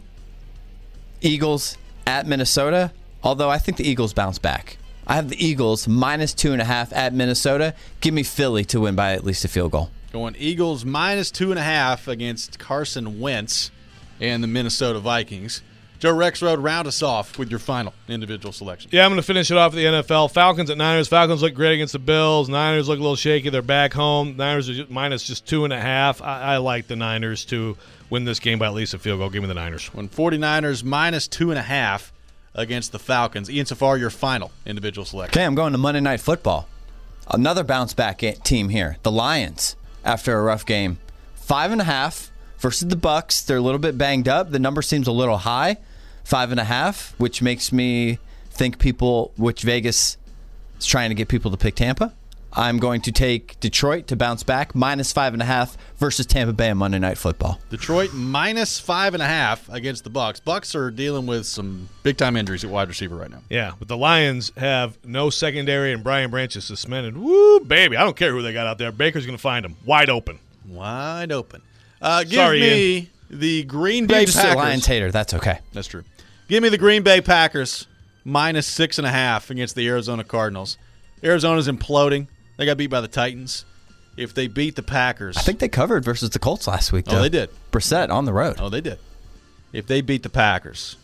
[SPEAKER 17] Eagles at Minnesota, although I think the Eagles bounce back. I have the Eagles minus two and a half at Minnesota. Give me Philly to win by at least a field goal.
[SPEAKER 1] Going Eagles minus two and a half against Carson Wentz and the Minnesota Vikings. Joe Rexrode, round us off with your final individual selection.
[SPEAKER 2] Yeah, I'm going to finish it off with the N F L. Falcons at Niners. Falcons look great against the Bills. Niners look a little shaky. They're back home. Niners are just minus just two and a half. I, I like the Niners to win this game by at least a field goal. Give me the Niners.
[SPEAKER 1] When 49ers minus two and a half against the Falcons. Ian Safar, your final individual selection.
[SPEAKER 17] Okay, I'm going to Monday Night Football. Another bounce-back team here. The Lions, after a rough game. Five and a half versus the Bucks. They're a little bit banged up. The number seems a little high. Five and a half, which makes me think people, which Vegas is trying to get people to pick Tampa. I'm going to take Detroit to bounce back, minus five and a half versus Tampa Bay on Monday Night Football.
[SPEAKER 1] Detroit minus five and a half against the Bucks. Bucks are dealing with some big-time injuries at wide receiver right now.
[SPEAKER 2] Yeah, but the Lions have no secondary, and Brian Branch is suspended. Woo, baby. I don't care who they got out there. Baker's going to find him. Wide open.
[SPEAKER 1] Wide open. Uh, give
[SPEAKER 2] Sorry,
[SPEAKER 1] me
[SPEAKER 2] Ian.
[SPEAKER 1] the Green Bay
[SPEAKER 17] You're just
[SPEAKER 1] Packers.
[SPEAKER 17] a Lions hater. That's okay.
[SPEAKER 1] That's true. Give me the Green Bay Packers minus six and a half against the Arizona Cardinals. Arizona's imploding. They got beat by the Titans. If they beat the Packers,
[SPEAKER 17] I think they covered versus the Colts last week, though.
[SPEAKER 1] Oh, they did.
[SPEAKER 17] Brissett on the road.
[SPEAKER 1] Oh, they did. If they beat the Packers,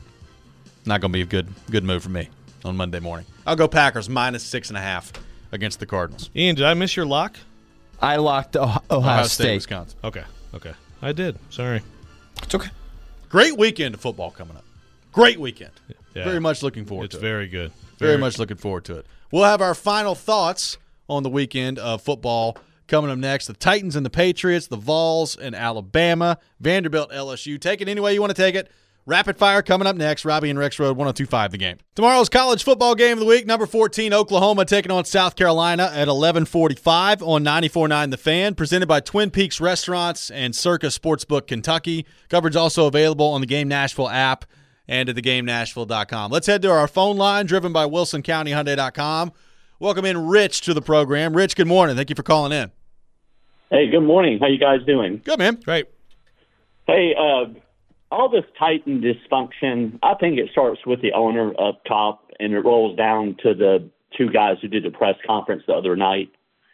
[SPEAKER 1] not going to be a good good move for me on Monday morning. I'll go Packers minus six and a half against the Cardinals.
[SPEAKER 2] Ian, did I miss your lock?
[SPEAKER 17] I locked Ohio, Ohio
[SPEAKER 1] State,
[SPEAKER 17] State.
[SPEAKER 1] Wisconsin.
[SPEAKER 2] Okay, okay. I did. Sorry.
[SPEAKER 17] It's okay.
[SPEAKER 1] Great weekend of football coming up. Great weekend.
[SPEAKER 2] Yeah.
[SPEAKER 1] Very much looking forward
[SPEAKER 2] It's
[SPEAKER 1] to it.
[SPEAKER 2] very good.
[SPEAKER 1] Very,
[SPEAKER 2] Very
[SPEAKER 1] much looking forward to it. We'll have our final thoughts on the weekend of football coming up next. The Titans and the Patriots, the Vols and Alabama, Vanderbilt, L S U. Take it any way you want to take it. Rapid fire coming up next. Robbie and Rex Road, one oh two point five The Game. Tomorrow's college football game of the week. Number fourteen, Oklahoma, taking on South Carolina at eleven forty-five on ninety-four point nine The Fan. Presented by Twin Peaks Restaurants and Circa Sportsbook Kentucky. Coverage also available on the Game Nashville app and at the game nashville dot com. Let's head to our phone line, driven by wilson county hyundai dot com. Welcome in Rich to the program. Rich, good morning. Thank you for calling in.
[SPEAKER 18] Hey, good morning. How you guys doing?
[SPEAKER 1] Good, man.
[SPEAKER 2] Great.
[SPEAKER 18] Hey, uh, all this Titan dysfunction, I think it starts with the owner up top, and it rolls down to the two guys who did the press conference the other night.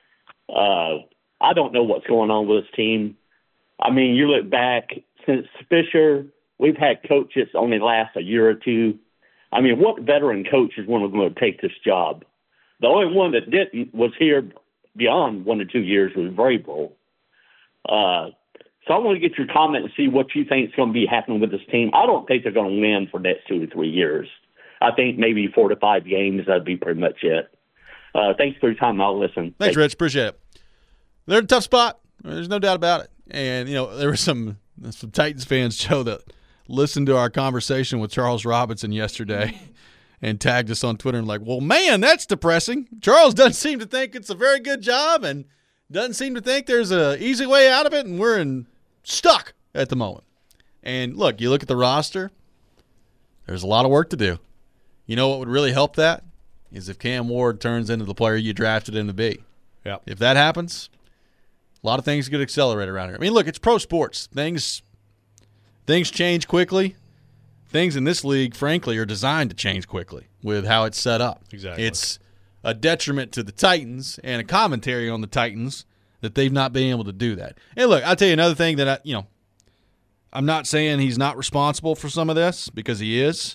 [SPEAKER 18] Uh, I don't know what's going on with this team. I mean, you look back, since Fisher, we've had coaches only last a year or two. I mean, what veteran coach is one of them going to take this job? The only one that didn't was here beyond one or two years was Vrabel. Uh, so I want to get your comment and see what you think is going to be happening with this team. I don't think they're going to win for the next two to three years. I think maybe four to five games, that'd be pretty much it. Uh, thanks for your time. I'll listen.
[SPEAKER 1] Thanks, Rich. Appreciate it. They're in a tough spot. There's no doubt about it. And, you know, there were some, some Titans fans, Joe, that listened to our conversation with Charles Robinson yesterday and tagged us on Twitter and like, well, man, that's depressing. Charles doesn't seem to think it's a very good job and doesn't seem to think there's an easy way out of it, and we're in stuck at the moment. And, look, you look at the roster, there's a lot of work to do. You know what would really help that is if Cam Ward turns into the player you drafted him to be.
[SPEAKER 2] Yeah.
[SPEAKER 1] If that happens, a lot of things could accelerate around here. I mean, look, it's pro sports. Things things change quickly. Things in this league, frankly, are designed to change quickly with how it's set up.
[SPEAKER 2] Exactly.
[SPEAKER 1] It's a detriment to the Titans and a commentary on the Titans that they've not been able to do that. And look, I'll tell you another thing that I, you know, I'm not saying he's not responsible for some of this, because he is.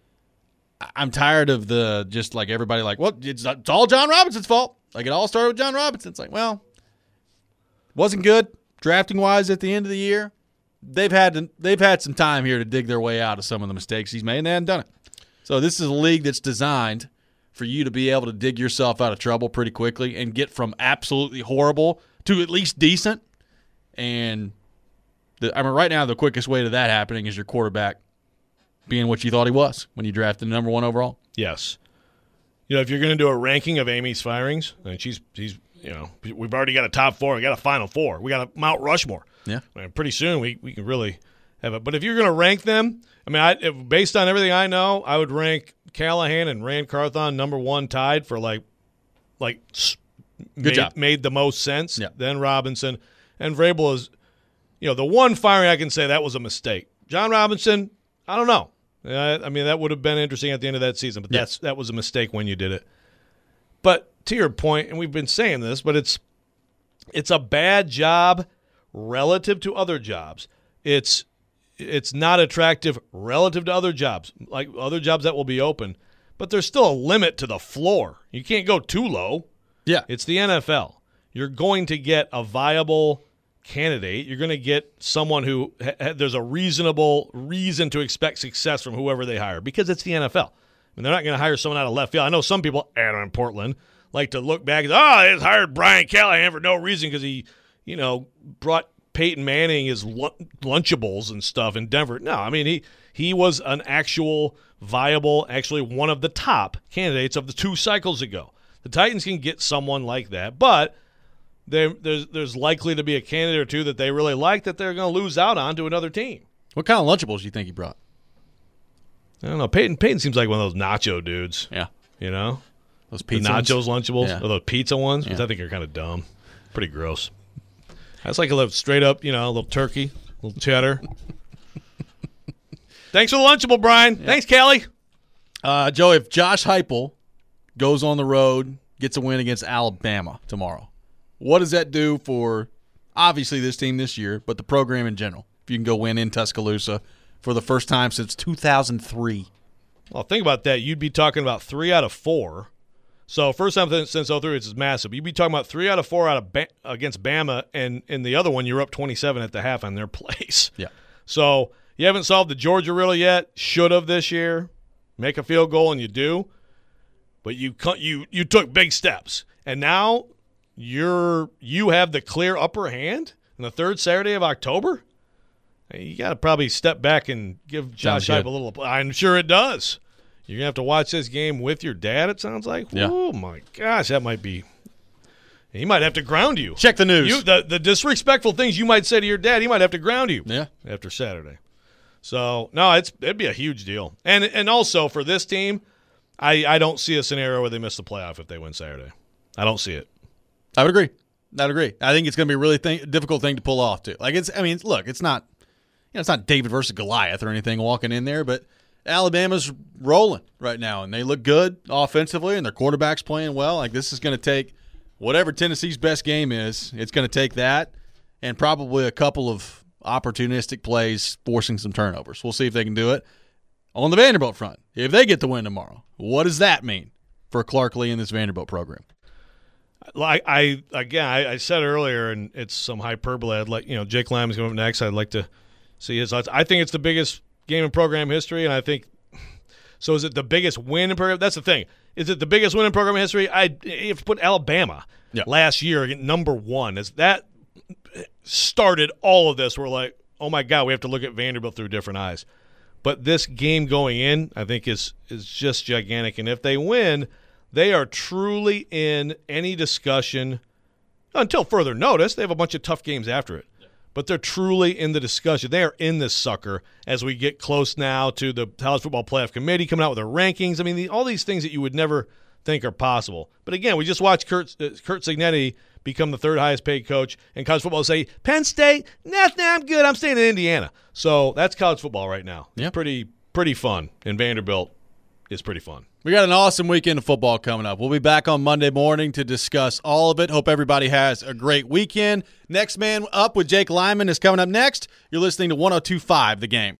[SPEAKER 1] I'm tired of the just like everybody like, well, it's, it's all John Robinson's fault. Like it all started with John Robinson. It's like, well, wasn't good drafting wise at the end of the year. they've had they've had some time here to dig their way out of some of the mistakes he's made, and they haven't done it. So this is a league that's designed for you to be able to dig yourself out of trouble pretty quickly and get from absolutely horrible to at least decent. And the, I mean, right now the quickest way to that happening is your quarterback being what you thought he was when you drafted the number one overall.
[SPEAKER 2] Yes. You know, if you're going to do a ranking of Amy's firings, I mean, she's she's you know, we've already got a top four, we got a final four, we got a Mount Rushmore.
[SPEAKER 1] Yeah.
[SPEAKER 2] I mean, pretty soon we, we can really have it. But if you're going to rank them, I mean, I, if, based on everything I know, I would rank Callahan and Rand Carthon number one tied for like, like
[SPEAKER 1] Good
[SPEAKER 2] made,
[SPEAKER 1] job.
[SPEAKER 2] made the most sense.
[SPEAKER 1] Yeah.
[SPEAKER 2] Then Robinson and Vrabel is, you know, the one firing I can say that was a mistake. John Robinson, I don't know. I, I mean, that would have been interesting at the end of that season, but
[SPEAKER 1] Yeah.
[SPEAKER 2] that's that was a mistake when you did it. But to your point, and we've been saying this, but it's it's a bad job relative to other jobs. It's it's not attractive relative to other jobs, like other jobs that will be open. But there's still a limit to the floor. You can't go too low.
[SPEAKER 1] Yeah.
[SPEAKER 2] It's the N F L. You're going to get a viable candidate. You're going to get someone who ha- ha- there's a reasonable reason to expect success from whoever they hire because it's the N F L. I mean, they're not going to hire someone out of left field. I know some people, and in Portland, like to look back and say, oh, they just hired Brian Callahan for no reason because he, you know, brought Peyton Manning his Lunchables and stuff in Denver. No, I mean, he he was an actual viable, actually one of the top candidates of the two cycles ago. The Titans can get someone like that, but there, there's there's likely to be a candidate or two that they really like that they're going to lose out on to another team.
[SPEAKER 1] What kind of Lunchables do you think he brought?
[SPEAKER 2] I don't know. Peyton Peyton seems like one of those nacho dudes.
[SPEAKER 1] Yeah.
[SPEAKER 2] You know?
[SPEAKER 1] Those
[SPEAKER 2] The
[SPEAKER 1] pizza
[SPEAKER 2] nachos,
[SPEAKER 1] ones?
[SPEAKER 2] Lunchables,
[SPEAKER 1] Yeah.
[SPEAKER 2] or those pizza ones, which
[SPEAKER 1] Yeah.
[SPEAKER 2] I think are kind of dumb. Pretty gross. That's like a little straight up, you know, a little turkey, a little cheddar. Thanks for the Lunchable, Brian. Thanks, Kelly.
[SPEAKER 1] Uh, Joe, if Josh Heupel goes on the road, gets a win against Alabama tomorrow, what does that do for obviously this team this year, but the program in general? If you can go win in Tuscaloosa for the first time since two thousand three.
[SPEAKER 2] Well, think about that. You'd be talking about three out of four. So first time since oh three, which is massive. You'd be talking about three out of four out of ba- against Bama, and in the other one, you're up twenty-seven at the half on their place.
[SPEAKER 1] Yeah.
[SPEAKER 2] So you haven't solved the Georgia riddle yet. Should have this year. Make a field goal, and you do. But you you you took big steps, and now you're you have the clear upper hand in the third Saturday of October. You got to probably step back and give Josh
[SPEAKER 1] Sounds
[SPEAKER 2] Heupel a little. I'm sure it does. You're going to have to watch this game with your dad, it sounds like.
[SPEAKER 1] Yeah.
[SPEAKER 2] Oh, my gosh, that might be – he might have to ground you.
[SPEAKER 1] Check the news.
[SPEAKER 2] You, the, the disrespectful things you might say to your dad, he might have to ground you
[SPEAKER 1] Yeah.
[SPEAKER 2] after Saturday. So, no, it's it'd be a huge deal. And and also for this team, I, I don't see a scenario where they miss the playoff if they win Saturday. I don't see it.
[SPEAKER 1] I would agree. I would agree. I think it's going to be a really th- difficult thing to pull off, too. Like, it's, I mean, look, it's not, you know, it's not David versus Goliath or anything walking in there, but Alabama's rolling right now, and they look good offensively, and their quarterback's playing well. Like, this is going to take whatever Tennessee's best game is, it's going to take that and probably a couple of opportunistic plays forcing some turnovers. We'll see if they can do it. On the Vanderbilt front, if they get the win tomorrow, what does that mean for Clark Lee in this Vanderbilt program?
[SPEAKER 2] Like I again, I, I said earlier, and it's some hyperbole. I'd like you know Jake Lyman's coming up next. I'd like to see his thoughts. I think it's the biggest game in program history, and I think so. Is it the biggest win in program? That's the thing. Is it the biggest win in program history? I you have to put Alabama
[SPEAKER 1] yeah.
[SPEAKER 2] last year at number one. As that started all of this, we're like, oh my God, we have to look at Vanderbilt through different eyes. But this game going in, I think, is is just gigantic. And if they win, they are truly in any discussion until further notice. They have a bunch of tough games after it. But they're truly in the discussion. They are in this sucker as we get close now to the College Football Playoff Committee coming out with their rankings. I mean, the, all these things that you would never think are possible. But again, we just watched Kurt, uh, Kurt Cignetti become the third highest paid coach, and college football say, Penn State, nah, nah, I'm good. I'm staying in Indiana. So that's college football right now. It's
[SPEAKER 1] yeah.
[SPEAKER 2] pretty, pretty fun. And Vanderbilt is pretty fun.
[SPEAKER 1] We got an awesome weekend of football coming up. We'll be back on Monday morning to discuss all of it. Hope everybody has a great weekend. Next Man Up with Jake Lyman is coming up next. You're listening to one oh two point five The Game.